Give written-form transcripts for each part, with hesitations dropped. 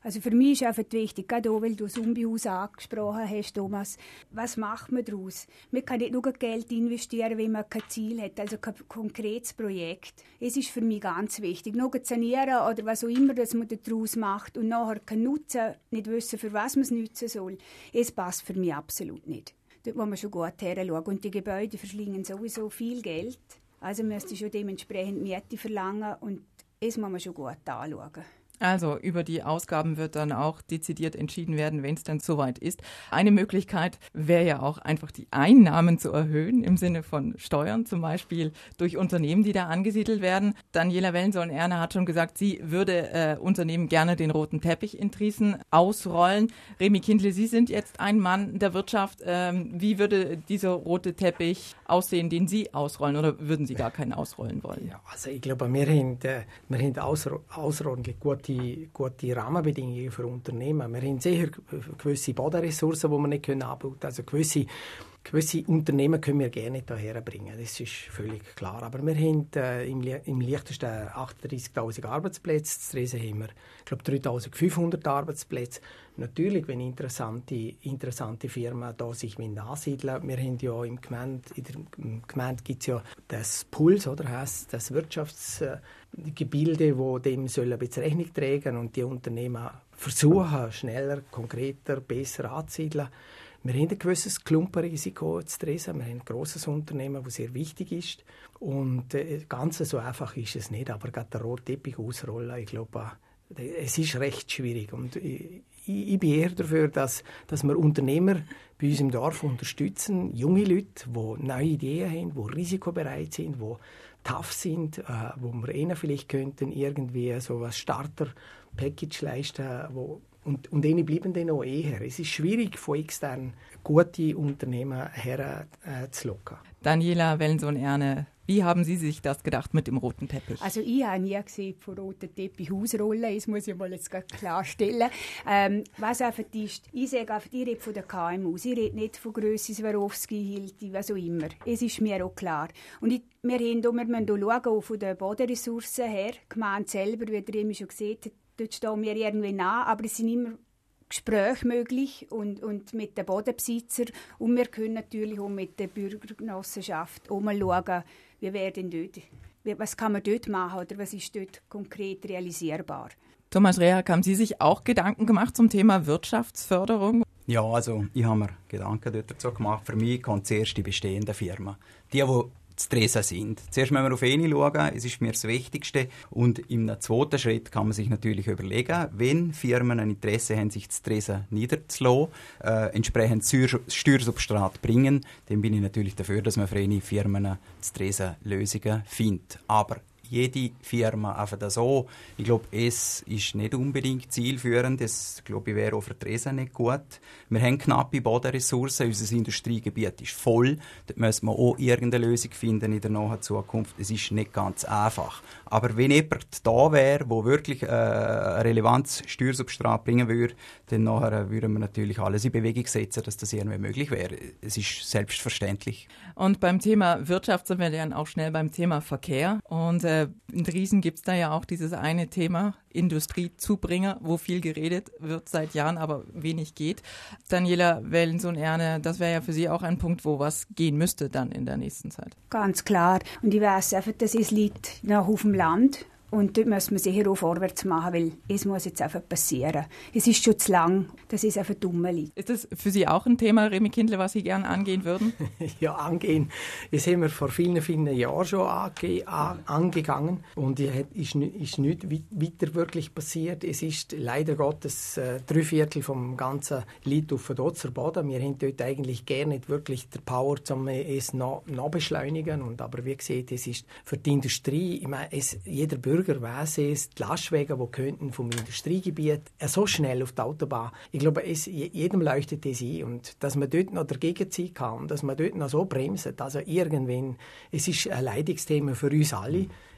Also für mich ist einfach wichtig, gerade auch, weil du das Umbihaus angesprochen hast, Thomas, was macht man daraus? Man kann nicht nur Geld investieren, wenn man kein Ziel hat, also kein konkretes Projekt. Es ist für mich ganz wichtig, nur sanieren oder was auch immer, dass man daraus macht und nachher keinen Nutzen, nicht wissen, für was man es nutzen soll. Es passt für mich absolut nicht. Dort muss man schon gut hinschauen. Und die Gebäude verschlingen sowieso viel Geld. Also müsste schon dementsprechend Miete verlangen und das muss man schon gut anschauen. Also über die Ausgaben wird dann auch dezidiert entschieden werden, wenn es dann soweit ist. Eine Möglichkeit wäre ja auch einfach die Einnahmen zu erhöhen im Sinne von Steuern, zum Beispiel durch Unternehmen, die da angesiedelt werden. Daniela Wellensohn-Erner hat schon gesagt, sie würde Unternehmen gerne den roten Teppich in Triesen ausrollen. Remi Kindle, Sie sind jetzt ein Mann der Wirtschaft. Wie würde dieser rote Teppich aussehen, den Sie ausrollen, oder würden Sie gar keinen ausrollen wollen? Ja, also ich glaube, wir haben außerordentlich gute Rahmenbedingungen für Unternehmen. Wir haben sicher gewisse Bodenressourcen, die wir nicht abbauen können. Also gewisse Unternehmen können wir gerne hierher bringen, das ist völlig klar. Aber wir haben im leichtesten 38'000 Arbeitsplätze, in Triesen haben wir, ich glaube, 3'500 Arbeitsplätze. Natürlich, wenn interessante Firmen da sich ansiedeln wollen. Wir haben ja in der Gemeinde gibt es ja das Puls, oder heisst das Wirtschaftsgebilde, wo dem soll ein bisschen Rechnung tragen und die Unternehmen versuchen, schneller, konkreter, besser anzusiedeln. Wir haben ein gewisses Klumpenrisiko zu Triesen. Wir haben ein grosses Unternehmen, das sehr wichtig ist. Und ganz so einfach ist es nicht. Aber gerade der rote Teppich ausrollen, ich glaube, es ist recht schwierig. Und ich bin eher dafür, dass wir Unternehmer bei uns im Dorf unterstützen, junge Leute, die neue Ideen haben, die risikobereit sind, die tough sind, wo wir ihnen vielleicht könnten irgendwie so ein Starter-Package leisten, und denen bleiben dann auch eher. Es ist schwierig, von extern gute Unternehmen herzulocken. Daniela Wellensohn-Erner, wie haben Sie sich das gedacht mit dem roten Teppich? Also ich habe nie gesehen, von roten Teppich ausrollen. Das muss ich mal jetzt klarstellen. Was einfach ist, ich sage einfach, ich rede von den KMUs. Ich rede nicht von Grössi, Swarovski, Hilti, was auch immer. Es ist mir auch klar. Und wir müssen schauen, auch von den Bodenressourcen her. Die Gemeinde selber, wie ihr eben schon gesehen habt, dort stehen wir irgendwie nah, aber es sind immer Gespräche möglich und mit den Bodenbesitzern. Und wir können natürlich auch mit der Bürgergenossenschaft auch mal schauen, was kann man dort machen oder was ist dort konkret realisierbar. Thomas Rehak, haben Sie sich auch Gedanken gemacht zum Thema Wirtschaftsförderung? Ja, also ich habe mir Gedanken dazu gemacht. Für mich kommt zuerst die bestehenden Firmen. Die zu Triesen sind. Zuerst müssen wir auf eine schauen, es ist mir das Wichtigste. Und im zweiten Schritt kann man sich natürlich überlegen, wenn Firmen ein Interesse haben, sich zu Triesen niederzulassen, entsprechend Steuersubstrat bringen, dann bin ich natürlich dafür, dass man für eine Firmen zu Triesen Lösungen findet. Aber jede Firma einfach so. Ich glaube, es ist nicht unbedingt zielführend. Das, glaube ich, wäre auch für Triesen nicht gut. Wir haben knappe Bodenressourcen. Unser Industriegebiet ist voll. Dort müssen wir auch irgendeine Lösung finden in der nahen Zukunft. Es ist nicht ganz einfach. Aber wenn jemand da wäre, der wirklich ein relevantes Steuersubstrat bringen würde, dann nachher würden wir natürlich alles in Bewegung setzen, dass das irgendwie möglich wäre. Es ist selbstverständlich. Und beim Thema Wirtschaft sind wir dann auch schnell beim Thema Verkehr. Und in Triesen gibt es da ja auch dieses eine Thema, Industriezubringer, wo viel geredet wird seit Jahren, aber wenig geht. Daniela Wellensohn-Erner, das wäre ja für Sie auch ein Punkt, wo was gehen müsste dann in der nächsten Zeit. Ganz klar. Und ich weiss einfach, dass es liegt noch auf dem Land. Und dort müssen wir sicher auch vorwärts machen, weil es muss jetzt einfach passieren. Es ist schon zu lang, dass es einfach dumm liegt. Ist das für Sie auch ein Thema, Remi Kindle, was Sie gerne angehen würden? Ja, angehen. Das haben wir vor vielen Jahren schon angegangen. Und es ist nichts weiter wirklich passiert. Es ist leider Gottes 3/4 vom ganzen liegt auf den Dotzer Boden. Wir haben dort eigentlich gerne nicht wirklich die Power, um es noch beschleunigen. Aber wie gesagt, es ist für die Industrie, ich meine, jeder Bürger weiss es, die Lastwagen, die könnten vom Industriegebiet so schnell auf die Autobahn. Ich glaube, jedem leuchtet das ein. Und dass man dort noch dagegen ziehen kann, dass man dort noch so bremst, also irgendwann, es ist ein Leidungsthema für uns alle.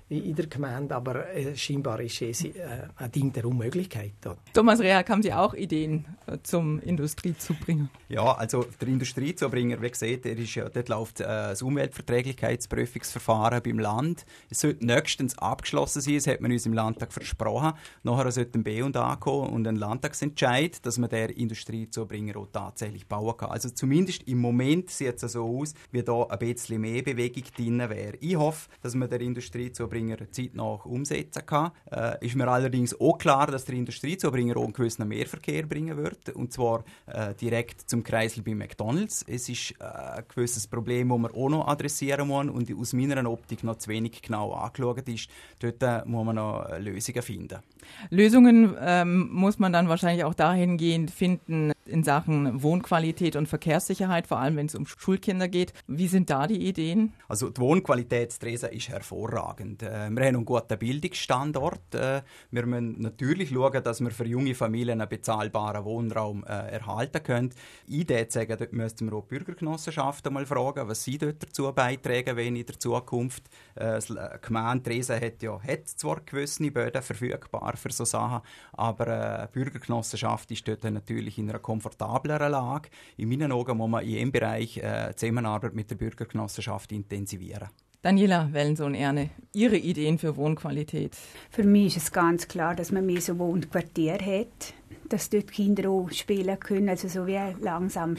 in der Gemeinde, aber scheinbar ist es ein Ding der Unmöglichkeit. Thomas Reak, haben Sie auch Ideen zum Industriezubringer? Ja, also der Industriezubringer, wie gesagt, dort läuft das Umweltverträglichkeitsprüfungsverfahren beim Land. Es sollte nächstens abgeschlossen sein, das hat man uns im Landtag versprochen. Nachher sollte ein B&A kommen und ein Landtagsentscheid, dass man der Industriezubringer auch tatsächlich bauen kann. Also zumindest im Moment sieht es so aus, wie da ein bisschen mehr Bewegung drin wäre. Ich hoffe, dass man den Industriezubringer zeitnah umsetzen kann. Ist mir allerdings auch klar, dass der Industriezubringer auch einen gewissen Mehrverkehr bringen wird, und zwar direkt zum Kreisel bei McDonalds. Es ist ein gewisses Problem, das man auch noch adressieren muss und aus meiner Optik noch zu wenig genau angeschaut ist. Dort muss man noch Lösungen finden. Lösungen muss man dann wahrscheinlich auch dahingehend finden in Sachen Wohnqualität und Verkehrssicherheit, vor allem wenn es um Schulkinder geht. Wie sind da die Ideen? Also die Wohnqualität Tresa ist hervorragend. Wir haben einen guten Bildungsstandort. Wir müssen natürlich schauen, dass wir für junge Familien einen bezahlbaren Wohnraum erhalten können. Ich würde sagen, dort müssten wir auch die Bürgergenossenschaften mal fragen, was sie dort dazu beitragen wollen in der Zukunft. Die Gemeinde Tresa hat zwar gewisse Böden verfügbar für solche Sachen, aber die Bürgergenossenschaft ist dort natürlich in einer komfortableren Lage. In meinen Augen muss man in diesem Bereich die Zusammenarbeit mit der Bürgergenossenschaft intensivieren. Daniela Wellensohn-Erne, Ihre Ideen für Wohnqualität? Für mich ist es ganz klar, dass man mehr so Wohnquartier hat, dass dort Kinder auch spielen können, also so wie langsame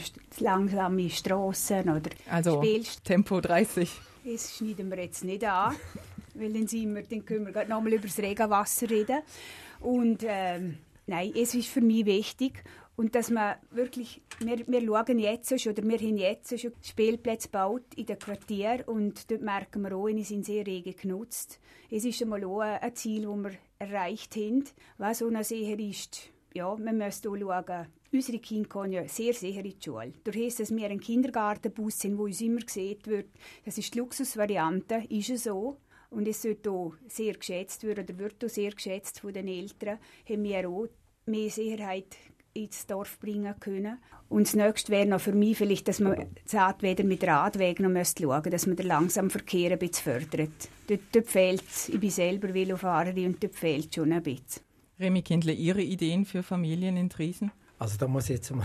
Strassen oder Tempo 30. Das schneiden wir jetzt nicht an, weil dann können wir gerade nochmal über das Regenwasser reden. Und nein, es ist für mich wichtig. Und dass man wirklich, wir schauen jetzt schon, oder wir haben jetzt schon Spielplätze gebaut in den Quartieren und dort merken wir auch, die sind sehr rege genutzt. Es ist einmal auch ein Ziel, das wir erreicht haben. Was auch noch sicher ist, ja, man müsste auch schauen, unsere Kinder kommen ja sehr sicher in die Schule. Durch das, dass wir ein Kindergartenbus sind, wo uns immer gesehen wird, das ist die Luxusvariante, ist es so. Und es sollte auch sehr geschätzt werden, oder wird auch sehr geschätzt von den Eltern, haben wir auch mehr Sicherheit ins Dorf bringen können. Und das Nächste wäre noch für mich vielleicht, dass man wieder mit Radwegen noch schauen müsste, dass man den langsamen Verkehr ein bisschen fördert. Dort fehlt es. Ich bin selber Velofahrerin und dort fehlt es schon ein bisschen. Remi Kindle, Ihre Ideen für Familien in Triesen? Also da muss jetzt mal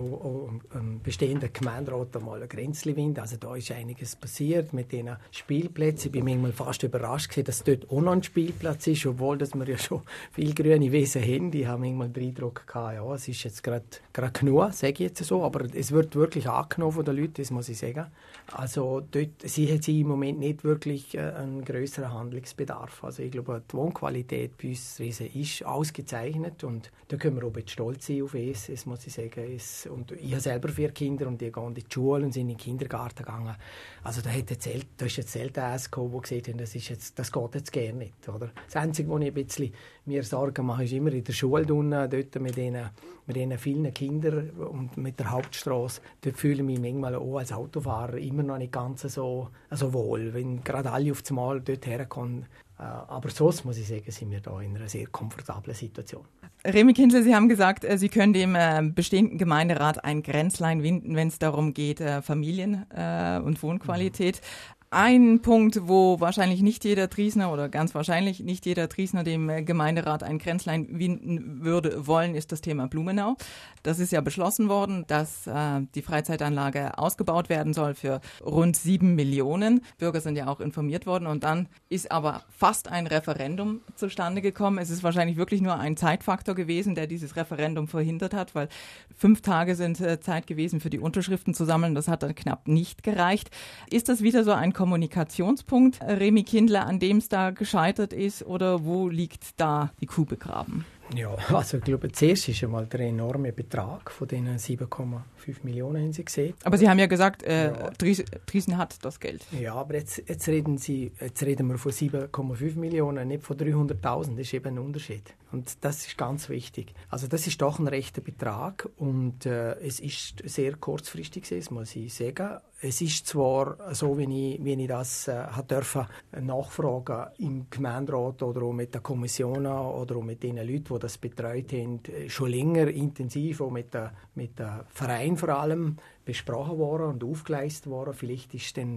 ein bestehender Gemeinderat einmal ein Grenzli winden. Also da ist einiges passiert mit den Spielplätzen. Ich bin manchmal fast überrascht gewesen, dass dort auch noch ein Spielplatz ist, obwohl dass wir ja schon viele grüne Wiesen haben. Die haben manchmal den Eindruck gehabt, ja, es ist jetzt gerade genug, sage ich jetzt so, aber es wird wirklich angenommen von den Leuten, das muss ich sagen. Also dort sehen sie im Moment nicht wirklich einen grösseren Handlungsbedarf. Also ich glaube, die Wohnqualität bei uns ist ausgezeichnet und da können wir auch ein bisschen stolz sein auf es. Das muss ich sagen. Und ich habe selber 4 Kinder und die gehen in die Schule und sind in den Kindergarten gegangen. Also da ist jetzt selten eins gekommen, wo gesagt haben, das geht jetzt gerne nicht. Oder? Das Einzige, wo ich ein bisschen mir Sorgen mache, ist immer in der Schule dort mit diesen vielen Kindern und mit der Hauptstrasse. Dort fühle ich mich manchmal auch als Autofahrer immer noch nicht ganz so wohl, wenn gerade alle auf einmal dort herkommen. Aber sonst muss ich sagen, sind wir da in einer sehr komfortablen Situation. Remi Kindle, Sie haben gesagt, Sie können dem bestehenden Gemeinderat ein Grenzlein winden, wenn es darum geht, Familien- und Wohnqualität. Ein Punkt, wo wahrscheinlich nicht jeder Triesner oder ganz wahrscheinlich nicht jeder Triesner dem Gemeinderat ein Grenzlein winden würde wollen, ist das Thema Blumenau. Das ist ja beschlossen worden, dass die Freizeitanlage ausgebaut werden soll für rund 7 Millionen. Bürger sind ja auch informiert worden und dann ist aber fast ein Referendum zustande gekommen. Es ist wahrscheinlich wirklich nur ein Zeitfaktor gewesen, der dieses Referendum verhindert hat, weil 5 Tage sind Zeit gewesen für die Unterschriften zu sammeln. Das hat dann knapp nicht gereicht. Ist das wieder so ein Kommunikationspunkt, Remi Kindle, an dem es da gescheitert ist, oder wo liegt da die Kuh begraben? Ja, also ich glaube, zuerst ist einmal der enorme Betrag von den 7,5 Millionen, haben Sie gesehen. Aber Sie haben ja gesagt, Triesen hat das Geld. Ja, aber jetzt reden wir von 7,5 Millionen, nicht von 300'000, das ist eben ein Unterschied. Und das ist ganz wichtig. Also das ist doch ein rechter Betrag und es ist sehr kurzfristig, das muss ich sagen. Es ist zwar so, wie ich das durfte nachfragen im Gemeinderat oder auch mit den Kommissionen oder auch mit den Leuten, die das betreut haben, schon länger intensiv auch mit den Vereinen vor allem besprochen worden und aufgeleistet worden. Vielleicht ist dann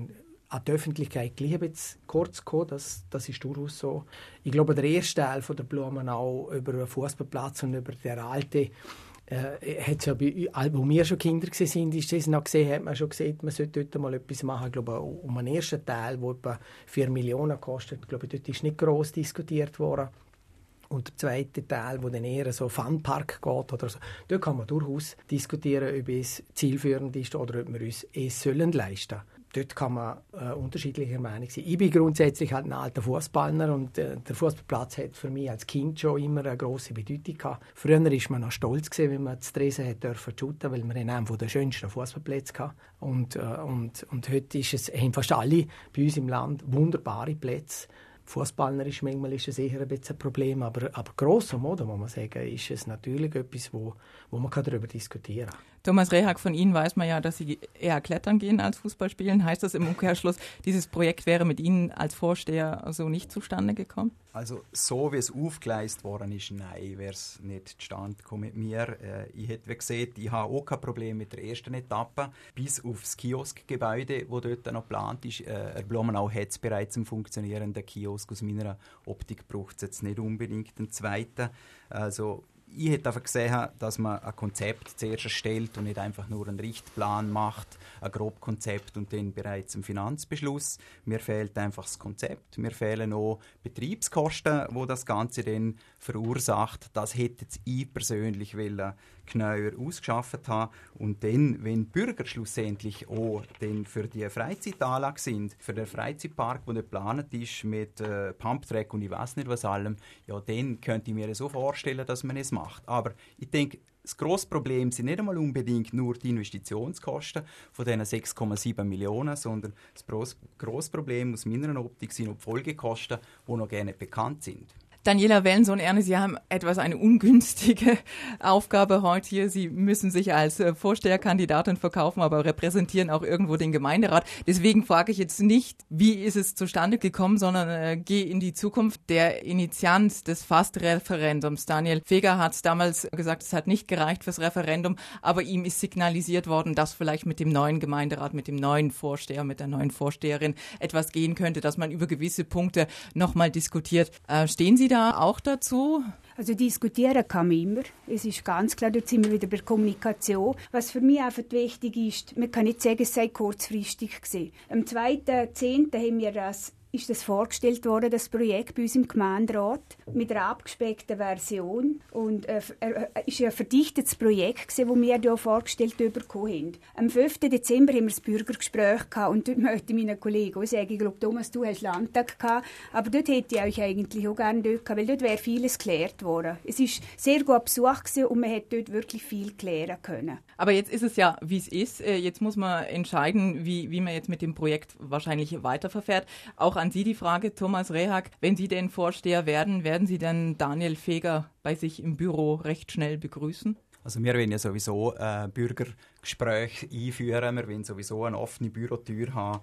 an die Öffentlichkeit gleich ein bisschen kurz gekommen. Das ist durchaus so. Ich glaube, der erste Teil von der Blumenau über den Fußballplatz und über den Alte, hat ja wo wir schon Kinder waren, ist das noch gesehen, hat man schon gesehen, man sollte dort mal etwas machen. Ich glaube, um einen ersten Teil, der etwa 4 Millionen kostet, ich glaube, dort ist nicht gross diskutiert worden. Und der zweite Teil, der dann eher so Funpark geht oder so, dort kann man durchaus diskutieren, ob es zielführend ist oder ob wir uns es leisten sollen. Dort kann man unterschiedlicher Meinung sein. Ich bin grundsätzlich halt ein alter Fußballer und der Fußballplatz hat für mich als Kind schon immer eine grosse Bedeutung gehabt. Früher war man noch stolz gewesen, wenn man zu Dresden shooten, weil wir einen von den schönsten Fußballplätzen hatten. Und heute haben fast alle bei uns im Land wunderbare Plätze. Fußballerisch manchmal ist es eher ein bisschen ein Problem, aber grosso modo muss man sagen, ist es natürlich etwas, wo man darüber diskutieren kann. Thomas Rehag, von Ihnen weiß man ja, dass Sie eher klettern gehen als Fußball spielen. Heißt das im Umkehrschluss, dieses Projekt wäre mit Ihnen als Vorsteher so nicht zustande gekommen? Also so wie es aufgeleistet worden ist, nein, wäre es nicht zustande gekommen mit mir. Ich hätte gesehen, ich habe auch kein Problem mit der ersten Etappe, bis auf das Kioskgebäude, das dort noch geplant ist. Blumenau hat es bereits einen funktionierenden Kiosk. Aus meiner Optik braucht es jetzt nicht unbedingt einen zweiten. Also ich hätte einfach gesehen, dass man ein Konzept zuerst erstellt und nicht einfach nur einen Richtplan macht, ein Grobkonzept und dann bereits einen Finanzbeschluss. Mir fehlt einfach das Konzept, mir fehlen auch Betriebskosten, wo das Ganze dann verursacht. Das hätte ich persönlich genauer ausgeschafft haben. Und dann, wenn Bürger schlussendlich auch dann für die Freizeitanlage sind, für den Freizeitpark, der geplant ist mit Pumptrack und ich weiß nicht was allem, ja, dann könnte ich mir so vorstellen, dass man es macht. Aber ich denke, das grosse Problem sind nicht einmal unbedingt nur die Investitionskosten von diesen 6,7 Millionen, sondern das grosse Problem aus meiner Optik sind auch die Folgekosten, die noch gerne bekannt sind. Daniela Wellensohn-Erne, Sie haben etwas eine ungünstige Aufgabe heute hier. Sie müssen sich als Vorsteherkandidatin verkaufen, aber repräsentieren auch irgendwo den Gemeinderat. Deswegen frage ich jetzt nicht, wie ist es zustande gekommen, sondern gehe in die Zukunft. Der Initiant des Fast-Referendums, Daniel Feger, hat damals gesagt, es hat nicht gereicht fürs Referendum, aber ihm ist signalisiert worden, dass vielleicht mit dem neuen Gemeinderat, mit dem neuen Vorsteher, mit der neuen Vorsteherin etwas gehen könnte, dass man über gewisse Punkte nochmal diskutiert. Stehen Sie da auch dazu? Also diskutieren kann man immer. Es ist ganz klar, dort sind wir wieder bei der Kommunikation. Was für mich einfach wichtig ist, man kann nicht sagen, es sei kurzfristig gewesen. Am 2.10. haben wir ist das vorgestellt worden, das Projekt bei uns im Gemeinderat, mit einer abgespeckten Version. Und es war ein verdichtetes Projekt, das wir hier vorgestellt bekommen haben. Am 5. Dezember haben wir das Bürgergespräch gehabt und dort möchte ich meinen Kollegen auch sagen, ich glaube, Thomas, du hast Landtag gehabt, aber dort hätte ich euch eigentlich auch gerne dort gehabt, weil dort wäre vieles geklärt worden. Es war sehr gut besucht und man hätte dort wirklich viel klären können. Aber jetzt ist es ja, wie es ist. Jetzt muss man entscheiden, wie man jetzt mit dem Projekt wahrscheinlich weiterverfährt. Auch an Sie die Frage, Thomas Rehag, wenn Sie denn Vorsteher werden Sie dann Daniel Feger bei sich im Büro recht schnell begrüßen? Also wir wollen ja sowieso Bürgergespräche einführen. Wir wollen sowieso eine offene Bürotür haben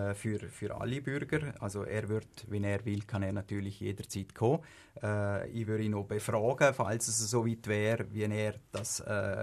für alle Bürger. Also er wird, wenn er will, kann er natürlich jederzeit kommen. Ich würde ihn auch befragen, falls es so weit wäre, wie er das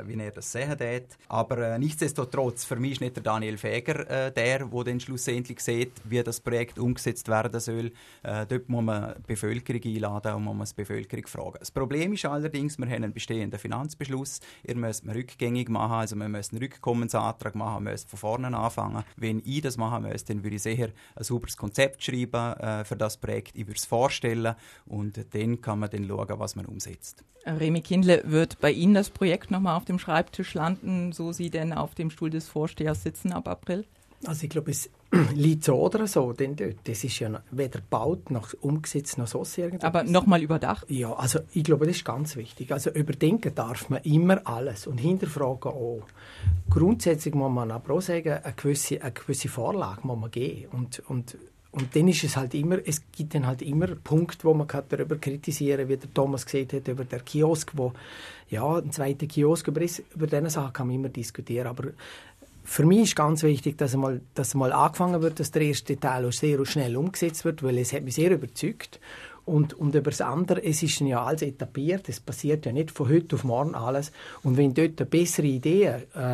sehen würde. Aber nichtsdestotrotz, für mich ist nicht der Daniel Feger der dann schlussendlich sieht, wie das Projekt umgesetzt werden soll. Dort muss man die Bevölkerung einladen und man muss die Bevölkerung fragen. Das Problem ist allerdings, wir haben einen bestehenden Finanzbeschluss. Ihr müsst man rückgängig machen, also wir müssen einen Rückkommensantrag machen, wir müssen von vorne anfangen. Wenn ich das machen müsste, dann würde ich sicher ein sauberes Konzept schreiben für das Projekt. Ich würde es vorstellen und dann kann man dann schauen, was man umsetzt. Remi Kindle, wird bei Ihnen das Projekt nochmal auf dem Schreibtisch landen, so Sie denn auf dem Stuhl des Vorstehers sitzen ab April? Also ich glaube, es liegt so oder so, denn dort. Das ist ja weder gebaut noch umgesetzt noch sonst irgendwas. Aber nochmal überdacht? Ja, also ich glaube, das ist ganz wichtig. Also überdenken darf man immer alles und hinterfragen auch. Grundsätzlich muss man aber auch sagen, eine gewisse Vorlage muss man geben. Und dann ist es halt immer, es gibt dann halt immer Punkte, wo man darüber kritisieren kann, wie der Thomas gesagt hat, über den Kiosk, wo, ja, ein zweiter Kiosk, über diese Sachen kann man immer diskutieren, aber für mich ist ganz wichtig, dass mal angefangen wird, dass der erste Teil auch sehr schnell umgesetzt wird, weil es hat mich sehr überzeugt. Und über das andere, es ist ja alles etabliert, es passiert ja nicht von heute auf morgen alles. Und wenn dort bessere Ideen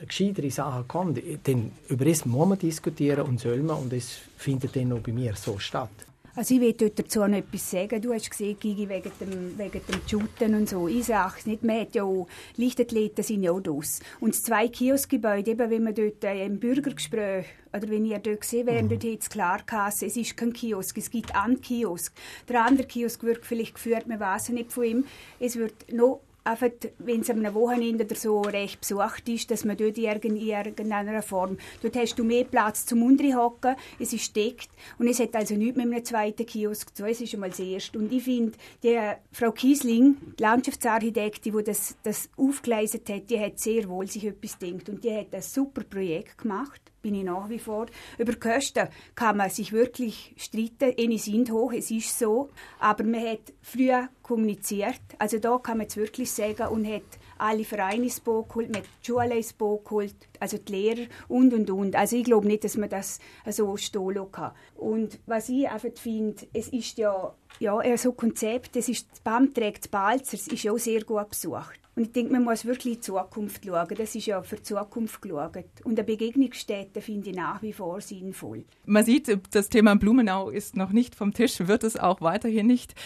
gescheitere Sachen kommen, dann über das muss man diskutieren und soll man, und es findet dann auch bei mir so statt. Also ich will dort dazu noch etwas sagen. Du hast gesehen, Gigi, wegen dem Shooten und so. Ich sage es nicht, man hat ja auch, Leichtathleten sind ja auch das. Und das 2 Kioskgebäude, eben wenn man dort im Bürgergespräch, oder wenn ihr dort gesehen wäre, dort hätte es klar geheißen, es ist kein Kiosk, es gibt einen Kiosk. Der andere Kiosk wird vielleicht geführt, man weiss nicht von ihm. Es wird noch einfach, wenn es am Wochenende oder so recht besucht ist, dass man dort in irgendeiner Form, dort hast du mehr Platz zum Unterhocken, es ist deckt und es hat also nichts mit einem zweiten Kiosk zu tun, es ist einmal das Erste. Und ich finde, die Frau Kiesling, die Landschaftsarchitektin, die das aufgeleistet hat, die hat sehr wohl sich etwas gedacht und die hat ein super Projekt gemacht. Bin ich nach wie vor. Über Kosten kann man sich wirklich streiten. Eine sind hoch, es ist so. Aber man hat früher kommuniziert. Also da kann man es wirklich sagen und hat alle Vereine ins Boot geholt, man hat die Schule ins Boot geholt, also die Lehrer und. Also ich glaube nicht, dass man das so stehen lassen kann. Und was ich einfach finde, es ist ja so ein Konzept, das BAM trägt Balzers, ist ja auch sehr gut besucht. Und ich denke, man muss wirklich in die Zukunft schauen. Das ist ja für die Zukunft geschaut. Und eine Begegnungsstätte finde ich nach wie vor sinnvoll. Man sieht, das Thema Blumenau ist noch nicht vom Tisch, wird es auch weiterhin nicht.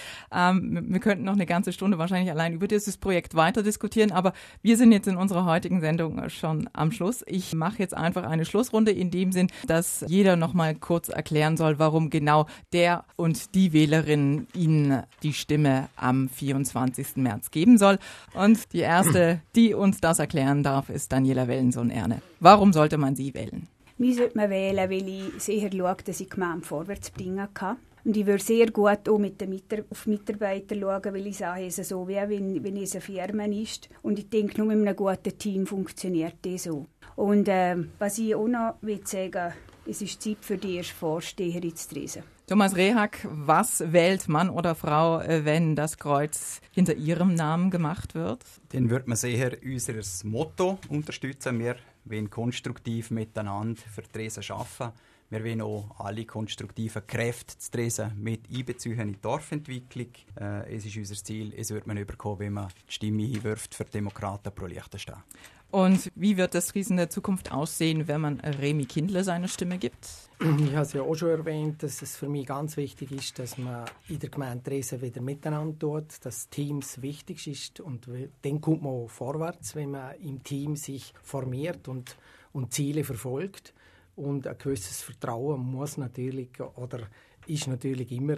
Wir könnten noch eine ganze Stunde wahrscheinlich allein über dieses Projekt weiter diskutieren, aber wir sind jetzt in unserer heutigen Sendung schon am Schluss. Ich mache jetzt einfach eine Schlussrunde in dem Sinn, dass jeder noch mal kurz erklären soll, warum genau der und die Wählerin Ihnen die Stimme am 24. März geben soll. Und die erste, die uns das erklären darf, ist Daniela Wellensohn-Erne. Warum sollte man sie wählen? Mich sollte man wählen, weil ich sehr schaue, dass ich die Gemeinde vorwärts bringen kann. Und ich würde sehr gut auch auf Mitarbeiter schauen, weil ich sage, es ist so, wie wenn es eine Firma ist. Und ich denke, nur mit einem guten Team funktioniert das so. Und was ich auch noch sagen will, es ist Zeit für die erste Vorsteherin zu treten. Thomas Rehag, was wählt Mann oder Frau, wenn das Kreuz hinter ihrem Namen gemacht wird? Dann würde man sehr unser Motto unterstützen. Wir wollen konstruktiv miteinander für die Tresen arbeiten. Wir wollen auch alle konstruktiven Kräfte zu Tresen mit einbeziehen in die Dorfentwicklung. Es ist unser Ziel, es wird man überkommen, wenn man die Stimme hinwirft für Demokraten pro Liechtenstein. Und wie wird das Riesen der Zukunft aussehen, wenn man Remi Kindle seine Stimme gibt? Ich habe es ja auch schon erwähnt, dass es für mich ganz wichtig ist, dass man in der Gemeinde Tresen wieder miteinander tut, dass Teams wichtig ist und dann kommt man auch vorwärts, wenn man im Team sich formiert und Ziele verfolgt. Und ein gewisses Vertrauen muss natürlich oder ist natürlich immer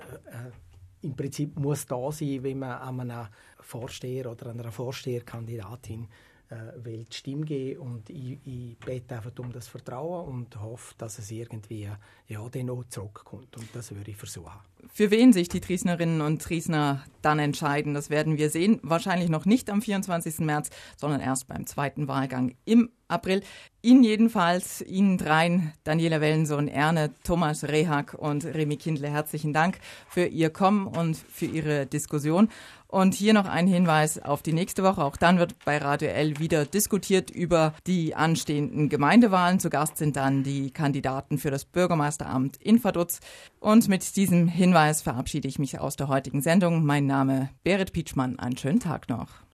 im Prinzip muss da sein, wenn man an einen Vorsteher oder einer Vorsteherkandidatin will die Stimme geben. Und ich bete einfach um das Vertrauen und hoffe, dass es irgendwie dann auch zurückkommt. Und das würde ich versuchen. Für wen sich die Triesnerinnen und Triesner dann entscheiden, das werden wir sehen. Wahrscheinlich noch nicht am 24. März, sondern erst beim zweiten Wahlgang im April. Ihnen jedenfalls, Ihnen dreien, Daniela Wellensohn-Erne, Thomas Rehag und Remi Kindle, herzlichen Dank für Ihr Kommen und für Ihre Diskussion. Und hier noch ein Hinweis auf die nächste Woche. Auch dann wird bei Radio L wieder diskutiert über die anstehenden Gemeindewahlen. Zu Gast sind dann die Kandidaten für das Bürgermeisteramt in Vaduz. Und mit diesem Hinweis verabschiede ich mich aus der heutigen Sendung. Mein Name Berit Pietschmann. Einen schönen Tag noch.